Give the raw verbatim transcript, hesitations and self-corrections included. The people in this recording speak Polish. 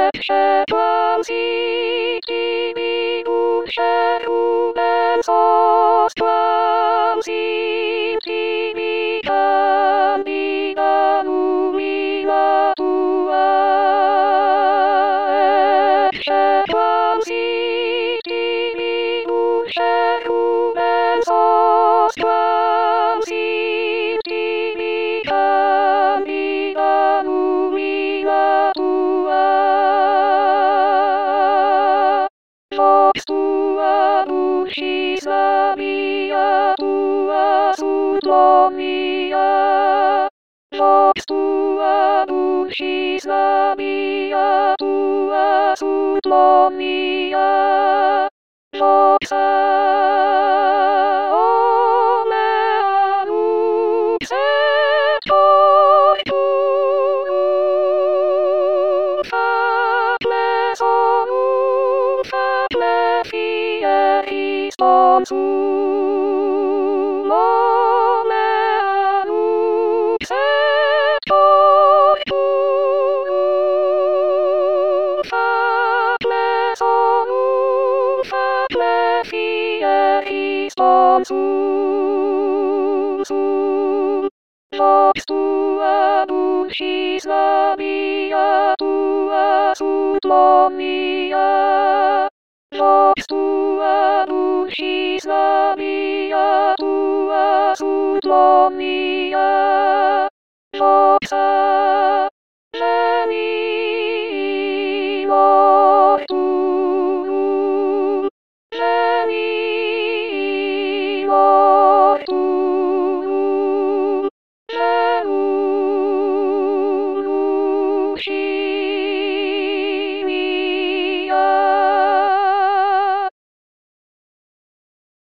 Transiti minum cerumen sos transiti mi candida lumina tua. Ecce transiti minum cerumen sos transiti mi candida lumina tua. Vox tua dulcis labia tua sunt omnia. Vox tua dulcis labia tua sunt omnia. Vox omnia lux et coitum facles sonum facle fieris tonsum omnia lux et coitum facles sonum facle fieris tonsum sum. Vox tua dulcis labia tua sunt omnia. Vox tua dulcis labia tua sunt omnia. Vox